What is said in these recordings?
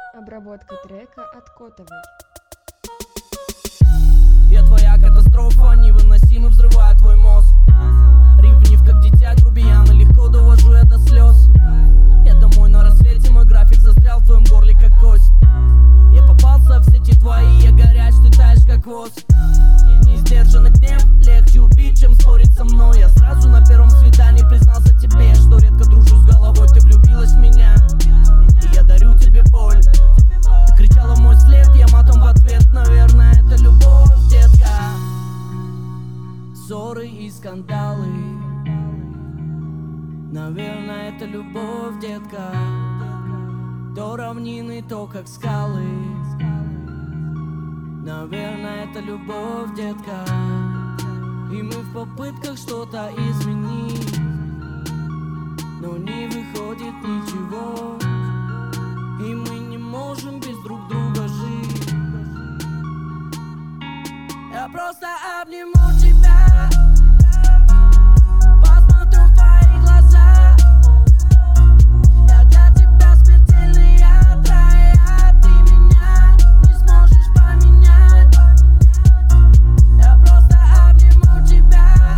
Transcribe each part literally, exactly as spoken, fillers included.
Обработка трека от Котовой. Я твоя катастрофа, невыносимо взрывает твой мозг. Ревнив как дитя, грубиян, и легко довожу я до слез. Я домой на рассвете, мой график застрял в твоем горле как кость. Я попался в сети твои, я горяч, ты таешь как воск. Неиздержанный гнев, легче убить, чем спорить со мной. Я сразу на первом свидании признался тебе, что редко дружу с головой, ты влюбилась в меня. И я дарю тебе боль. Ты кричала в мой след, я матом в ответ, наверное, это любовь, детка. Ссоры и скандалы, наверное, это любовь, детка. То равнины, то как скалы, наверное, это любовь, детка. И мы в попытках что-то изменить, но не выходит ничего. И мы не можем без друг друга жить. Я просто обниму тебя, посмотрю в твои глаза. Я для тебя смертельный яд, а ты меня не сможешь поменять. Я просто обниму тебя,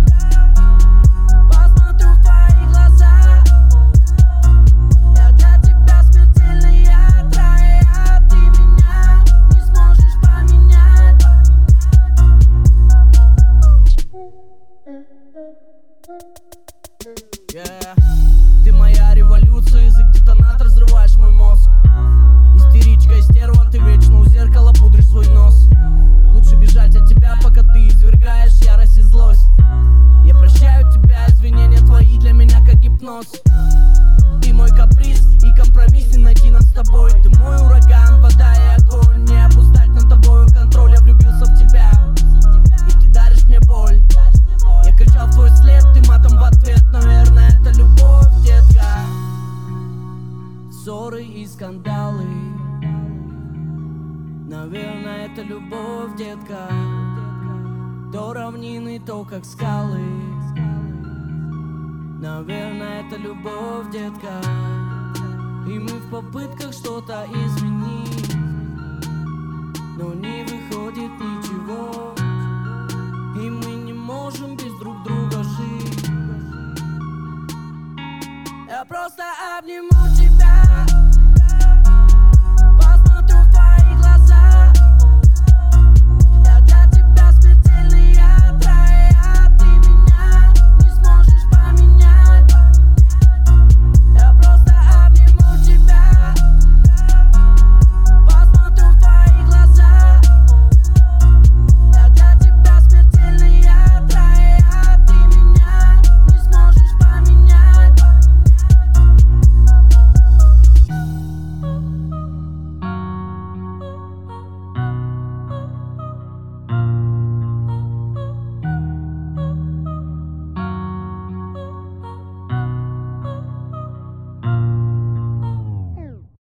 посмотрю в твои глаза. Я для тебя смертельный яд, а ты меня не сможешь поменять. Yeah. Ты моя революция, язык детонатор, взрываешь мой мозг. Истеричка, истерва, ты вечно у зеркала пудришь свой нос. Лучше бежать от тебя, пока ты извергаешь ярость и злость. Я прощаю тебя, извинения твои для меня как гипноз. Ты мой каприз и компромисс, не найти нам с тобой. Ты мой ураган, вода и огонь, не обуздать над тобою контроль. Я влюбился в тебя, и ты даришь мне боль. Я кричал в твой след, ты матом в ответ, наверное, это любовь, детка. Ссоры и скандалы, наверное, это любовь, детка. То равнины, то как скалы, наверное, это любовь, детка. И мы в попытках что-то изменить, но не выходит ничего. И мы не можем без друг друга жить. Я просто обниму тебя.